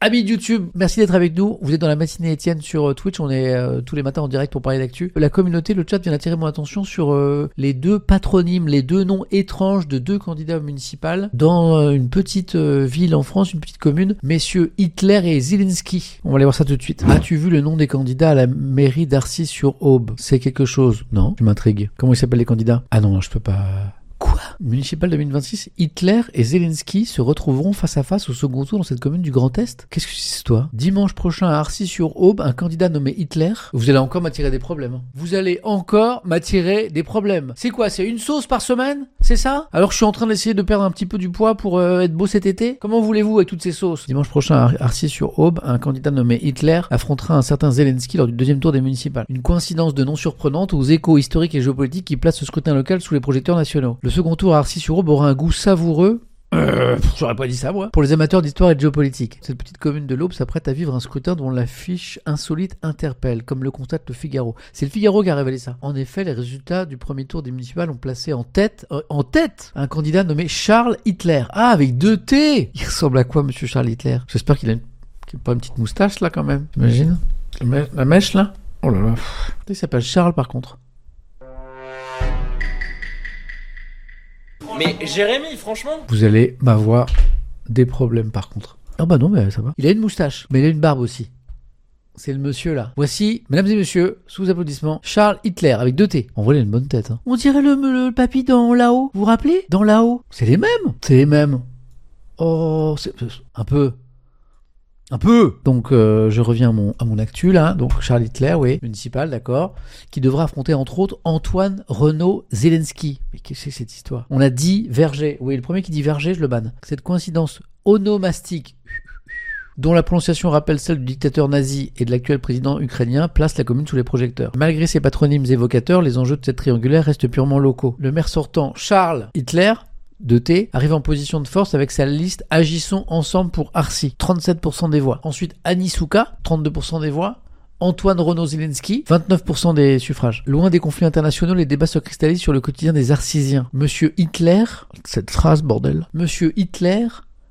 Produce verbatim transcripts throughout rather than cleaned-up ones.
Amis de YouTube, merci d'être avec nous. Vous êtes dans la matinée Étienne sur Twitch. On est euh, tous les matins en direct pour parler d'actu. La communauté, le chat vient d'attirer mon attention sur euh, les deux patronymes, les deux noms étranges de deux candidats municipaux dans euh, une petite euh, ville en France, une petite commune, messieurs Hitler et Zelensky. On va aller voir ça tout de suite. As-tu vu le nom des candidats à la mairie d'Arcis-sur-Aube? C'est quelque chose? Non, tu m'intrigues. Comment ils s'appellent les candidats? Ah non, je peux pas... Quoi? Municipal deux mille vingt-six, Hitler et Zelensky se retrouveront face à face au second tour dans cette commune du Grand Est. Qu'est-ce que c'est cette histoire? Dimanche prochain à Arcis-sur-Aube, un candidat nommé Hitler. Vous allez encore m'attirer des problèmes. Vous allez encore m'attirer des problèmes. C'est quoi? C'est une sauce par semaine? C'est ça? Alors je suis en train d'essayer de perdre un petit peu du poids pour euh, être beau cet été? Comment voulez-vous avec toutes ces sauces? Dimanche prochain à Arcis-sur-Aube, un candidat nommé Hitler affrontera un certain Zelensky lors du deuxième tour des municipales. Une coïncidence de non surprenante aux échos historiques et géopolitiques qui placent ce scrutin local sous les projecteurs nationaux. Le second tour à Arcis-sur-Aube aura un goût savoureux. Euh, j'aurais pas dit ça, moi. Pour les amateurs d'histoire et de géopolitique. Cette petite commune de l'Aube s'apprête à vivre un scrutin dont l'affiche insolite interpelle, comme le constate le Figaro. C'est le Figaro qui a révélé ça. En effet, les résultats du premier tour des municipales ont placé en tête, euh, en tête, un candidat nommé Charles Hitler. Ah, avec deux T! Il ressemble à quoi, monsieur Charles Hitler? J'espère qu'il a, une... qu'il a pas une petite moustache, là, quand même. T'imagines? La mèche, là? Oh là là. Il s'appelle Charles, par contre. Mais Jérémy, franchement... Vous allez m'avoir des problèmes par contre. Ah bah non, mais ça va. Il a une moustache, mais il a une barbe aussi. C'est le monsieur là. Voici, mesdames et messieurs, sous applaudissements, Charles Hitler avec deux T. En vrai, il a une bonne tête. Hein. On dirait le, le, le papy dans là-haut. Vous vous rappelez? Dans là-haut. C'est les mêmes. C'est les mêmes. Oh, c'est un peu... Un peu. Donc euh, je reviens à mon, à mon actu là. Donc Charles Hitler, oui, municipal, d'accord, qui devra affronter entre autres Antoine Renaud Zelensky. Mais qu'est-ce que c'est cette histoire? On a dit Verger. Oui, le premier qui dit Verger, je le banne. Cette coïncidence onomastique, dont la prononciation rappelle celle du dictateur nazi et de l'actuel président ukrainien, place la commune sous les projecteurs. Malgré ses patronymes évocateurs, les enjeux de cette triangulaire restent purement locaux. Le maire sortant Charles Hitler de T arrive en position de force avec sa liste Agissons ensemble pour Arcis, trente-sept pour cent des voix. Ensuite, Annie Souka, trente-deux pour cent des voix. Antoine Renaud Zelensky, vingt-neuf pour cent des suffrages. Loin des conflits internationaux, les débats se cristallisent sur le quotidien des Arcisiens. Monsieur Hitler, cette phrase, bordel. Monsieur Hitler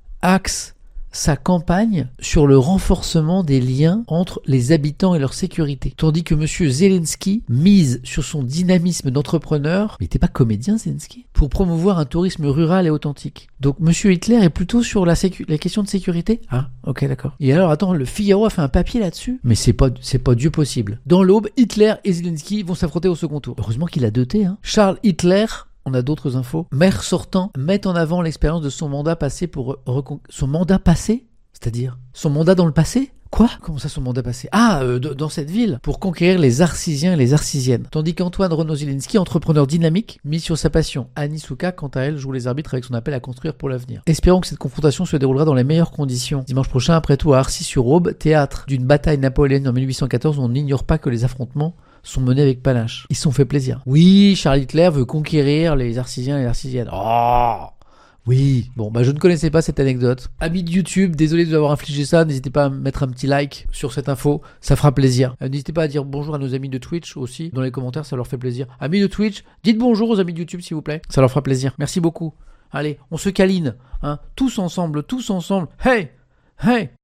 axe sa campagne sur le renforcement des liens entre les habitants et leur sécurité. Tandis que monsieur Zelensky mise sur son dynamisme d'entrepreneur, mais il n'était pas comédien Zelensky, pour promouvoir un tourisme rural et authentique. Donc monsieur Hitler est plutôt sur la, sécu- la question de sécurité. Ah, ok, d'accord. Et alors, attends, le Figaro a fait un papier là-dessus? Mais c'est pas, c'est pas Dieu possible. Dans l'Aube, Hitler et Zelensky vont s'affronter au second tour. Heureusement qu'il a deux T, hein. Charles Hitler... On a d'autres infos. Maire sortant met en avant l'expérience de son mandat passé pour recon... Son mandat passé? C'est-à-dire son mandat dans le passé? Quoi? Comment ça, son mandat passé? Ah, euh, de, dans cette ville, pour conquérir les Arcisiens et les Arcisiennes. Tandis qu'Antoine Renaud Zelensky, entrepreneur dynamique, mis sur sa passion. Annie Souka, quant à elle, joue les arbitres avec son appel à construire pour l'avenir. Espérons que cette confrontation se déroulera dans les meilleures conditions. Dimanche prochain, après tout, à Arcis-sur-Aube, théâtre d'une bataille napoléonienne en mille huit cent quatorze, on n'ignore pas que les affrontements sont menés avec panache. Ils se sont fait plaisir. Oui, Charles Hitler veut conquérir les Arcisiens et les Arcisiennes. Oh oui, bon, bah je ne connaissais pas cette anecdote. Amis de YouTube, désolé de vous avoir infligé ça, n'hésitez pas à mettre un petit like sur cette info, ça fera plaisir. Euh, n'hésitez pas à dire bonjour à nos amis de Twitch aussi, dans les commentaires, ça leur fait plaisir. Amis de Twitch, dites bonjour aux amis de YouTube s'il vous plaît, ça leur fera plaisir. Merci beaucoup. Allez, on se câline, hein, tous ensemble, tous ensemble. Hey, hey.